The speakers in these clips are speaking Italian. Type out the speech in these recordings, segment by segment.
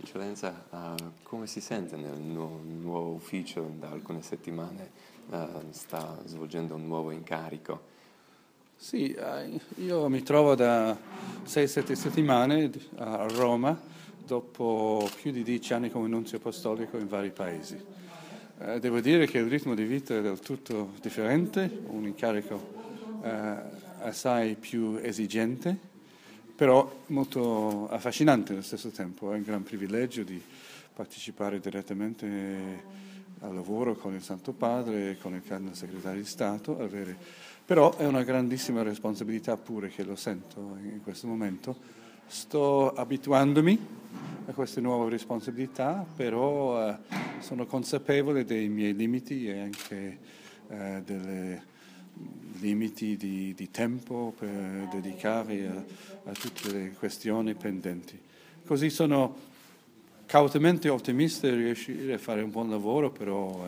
Eccellenza, come si sente nel nuovo ufficio? Da alcune settimane sta svolgendo un nuovo incarico. Sì, io mi trovo da 6-7 settimane a Roma, dopo più di 10 anni come nunzio apostolico in vari paesi. Devo dire che il ritmo di vita è del tutto differente, un incarico assai più esigente, però molto affascinante allo stesso tempo. È un gran privilegio di partecipare direttamente al lavoro con il Santo Padre, con il Cardinale Segretario di Stato, però è una grandissima responsabilità pure che lo sento in questo momento. Sto abituandomi a queste nuove responsabilità, però sono consapevole dei miei limiti e anche dei limiti di tempo per dedicare a tutte le questioni pendenti. Così sono cautamente ottimista di riuscire a fare un buon lavoro, però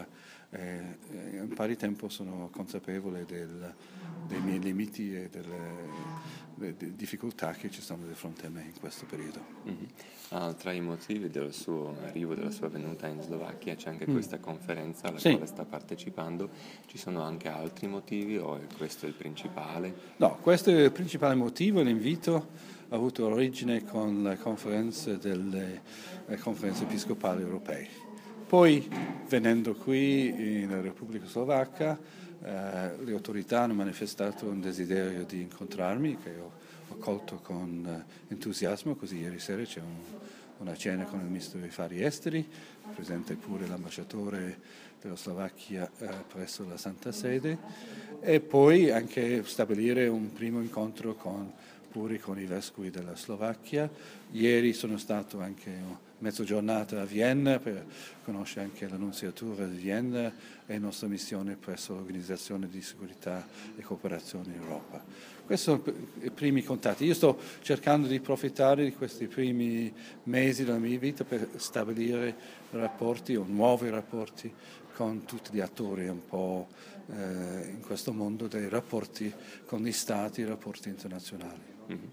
in pari tempo sono consapevole dei miei limiti e delle difficoltà che ci sono di fronte a me in questo periodo. Tra i motivi del suo arrivo, della sua venuta in Slovacchia, c'è anche questa conferenza alla Sì. quale sta partecipando. Ci sono anche altri motivi o è questo il principale? No, questo è il principale motivo. L'invito ha avuto origine con la conferenza delle conferenze episcopali europee. Poi, venendo qui nella Repubblica Slovacca, le autorità hanno manifestato un desiderio di incontrarmi, che ho accolto con entusiasmo, così ieri sera c'è una cena con il Ministro degli Affari Esteri, presente pure l'ambasciatore della Slovacchia presso la Santa Sede, e poi anche stabilire un primo incontro pure con i vescovi della Slovacchia. Ieri sono stato anche mezza giornata a Vienna per conoscere anche l'annunziatura di Vienna e la nostra missione presso l'Organizzazione di Sicurezza e Cooperazione in Europa. Questi sono i primi contatti. Io sto cercando di approfittare di questi primi mesi della mia vita per stabilire rapporti o nuovi rapporti con tutti gli attori un po' in questo mondo dei rapporti con gli stati e rapporti internazionali.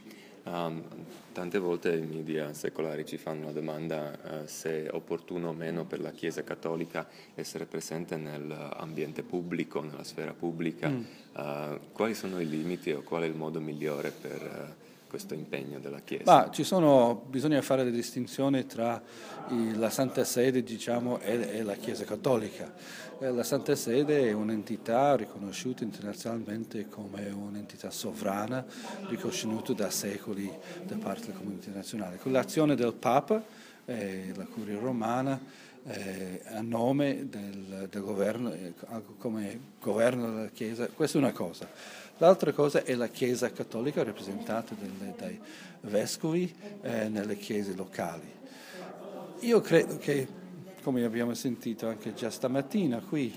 Tante volte i media secolari ci fanno la domanda se è opportuno o meno per la Chiesa Cattolica essere presente nell'ambiente pubblico, nella sfera pubblica. Quali sono i limiti o qual è il modo migliore per questo impegno della Chiesa? Bisogna fare la distinzione tra la Santa Sede, diciamo, e la Chiesa Cattolica. La Santa Sede è un'entità riconosciuta internazionalmente come un'entità sovrana, riconosciuta da secoli da parte della comunità internazionale. Con l'azione del Papa, la Curia Romana, a nome del governo, come governo della Chiesa, questa è una cosa. L'altra cosa è la Chiesa Cattolica rappresentata dai vescovi nelle chiese locali. Io credo che, come abbiamo sentito anche già stamattina qui,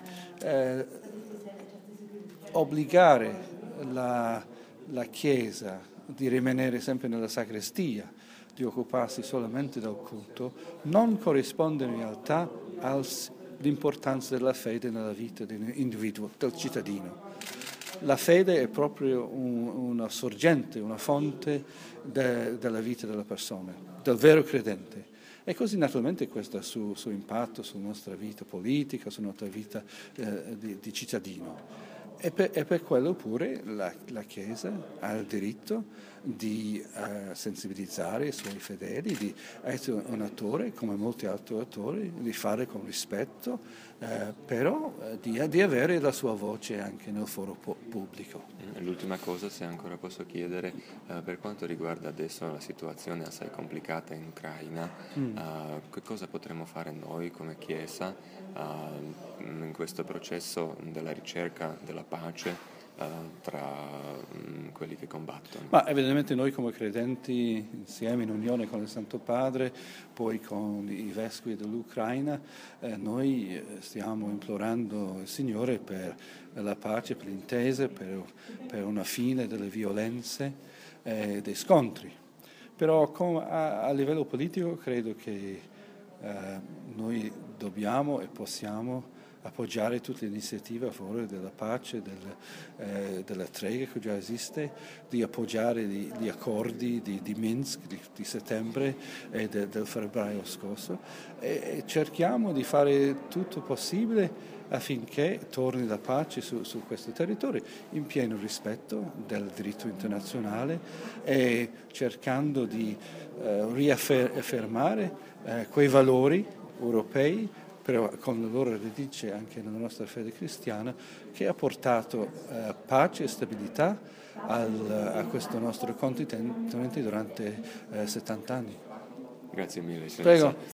obbligare la Chiesa di rimanere sempre nella sacrestia, di occuparsi solamente del culto, non corrisponde in realtà all'importanza della fede nella vita dell'individuo, del cittadino. La fede è proprio una sorgente, una fonte della vita della persona, del vero credente. E così naturalmente questo ha il suo impatto sulla nostra vita politica, sulla nostra vita di cittadino. E per quello pure la Chiesa ha il diritto di sensibilizzare i suoi fedeli, di essere un attore, come molti altri attori, di fare con rispetto, però di avere la sua voce anche nel foro pubblico. L'ultima cosa, se ancora posso chiedere, per quanto riguarda adesso la situazione assai complicata in Ucraina, che cosa potremmo fare noi come Chiesa in questo processo della ricerca della pace tra quelli che combattono? Ma evidentemente noi come credenti, insieme in unione con il Santo Padre, poi con i vescovi dell'Ucraina, noi stiamo implorando il Signore per la pace, per l'intesa, per una fine delle violenze e dei scontri. Però a livello politico credo che noi dobbiamo e possiamo appoggiare tutte le iniziative a favore della pace, della tregua che già esiste, di appoggiare gli accordi di Minsk di settembre e del febbraio scorso, e cerchiamo di fare tutto possibile affinché torni la pace su questo territorio in pieno rispetto del diritto internazionale e cercando di riaffermare quei valori europei, però con la loro radice anche nella nostra fede cristiana, che ha portato pace e stabilità a questo nostro continente durante 70 anni. Grazie mille. Prego.